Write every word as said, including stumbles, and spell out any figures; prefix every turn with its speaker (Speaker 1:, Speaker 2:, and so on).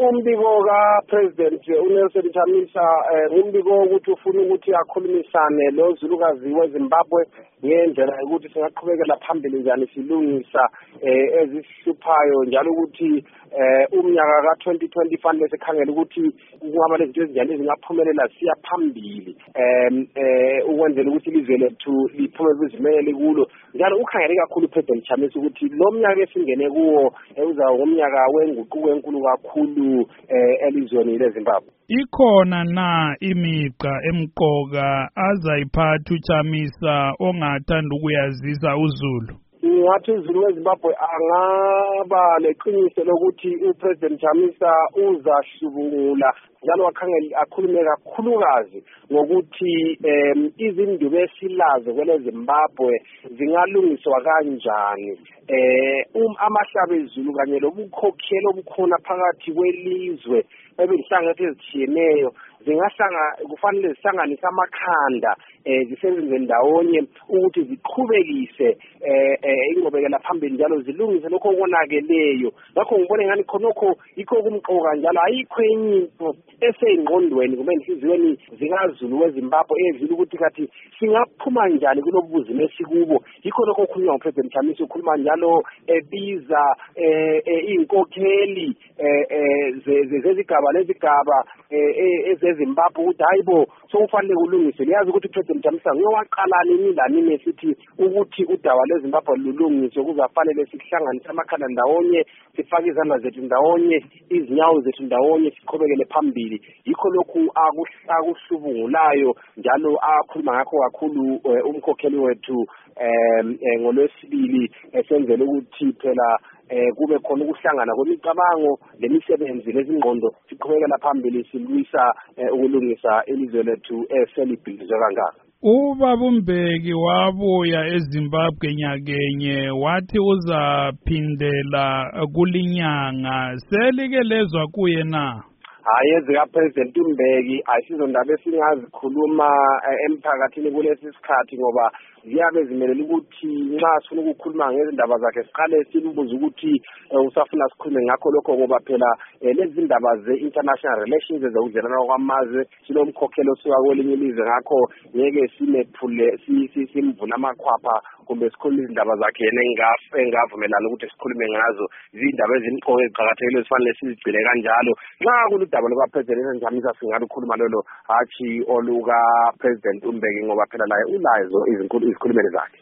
Speaker 1: umbiko ka-President uNelson Chamisa umbiko ukuthi ufuna ukuthi akhulumisane lo Zulukazi weZimbabwe ngendlela ukuthi singaqhubekela phambili njani silungisa ezisihluphayo njalo ukuthi umnyaka ka twenty twenty fanele sikhangela ukuthi kungaba lezinto ezinjani ezingaphumelela siya phambili eh ukwenzela ukuthi ilizwe lethu liphumelele izimele kulo njalo ukhangele kakhulu uPresident Chamisa ukuthi lo mnyaka esingene kuwo uza ngomnyaka wenguquko enkulu kakhulu elizweni leZimbabwe.
Speaker 2: Ikhona na imiqa emqoka azayiphatha uChamisa ongathanda ukuyazisa uZulu?
Speaker 1: Ngathi uZulu weZimbabwe angaba leqiniso lokuthi uPresident Chamisa uzahlubungula njalo wakhangela akhulume kakhulukazi ngokuthi izindubo esilazo kwele Zimbabwe zingalungiswa kanjani eh amahlaba ezulu kanye lobukhokhelo obukhona phakathi kwelizwe ebelihlangathe ezitshiyeneyo zingahlanga kufanele zihlanganise amakhanda eh zisebenze ndawonye ukuthi ziqhubekise eh ingqobekela phambili njalo zilungise lokho konakeleyo ngakho ngibone ngani khonokho ikho kumqoka njalo ayikho into eseyingqondweni kumbe inhliziyweni zikaZulu weZimbabwe ezile ukuthi kathi singaphuma njani kulobuzima esikubo yikho lokho okhulunywa uPresident Chamisa ukhuluma njalo ebiza inkokheli zezigaba lezigaba ezeZimbabwe ukuthi hayibo sokufanele kulungise liyazi ukuthi uPresident Chamisa ngiyowaqala nini la nini esithi ukuthi udawa leZimbabwe lulungiswe kuzafanele sihlanganise amakhanda ndawonye sifake izandla zethu ndawonye izinyawo zethu ndawonye siqhubekele phambili yikho lokhu akuhlubungulayo njalo akhuluma ngakho kakhulu umkhokheli wethu eh ngolwesibili esenzele ukuthi phela eh kube khona ukuhlangana kwemicabango lemisebenzi lezingqondo siqhubekela phambili silwisa ukulungisa ilizwe lethu eselibhilizwe kangaka.
Speaker 2: Ubaba uMbeki wabuya eZimbabwe nyakenye wathi uzaphindela kulinyanga selikelezwa kuye na?
Speaker 1: Hayi ezika President uMbeki ayisizondaba esingazikhuluma emphakathini kulesi sikhathi ngoba ziyabe zimelele ukuthi nxa sifuna ukukhuluma ngezindaba zakhe siqale simbuza ukuthi usafuna sikhulume ngakho lokho ngoba phela lezi ndaba ze-international relations ezokudlelana kwamazwe silomkhokhelo osuka kwelinye ilizwe ngakho ngeke simephule simvula amakhwapha kumbe sikhuluma izindaba zakhe yena engavumelana ukuthi sikhulume ngazo izindaba ezimqoka eziqhakathekile esifanele sizigcine kanjalo nxa kuludaba lukaPresident Chamisa singalukhuluma lolo hatshi oluka President uMbeki ngoba phela laye ulazo izinkulu izikhulumeli zakhe.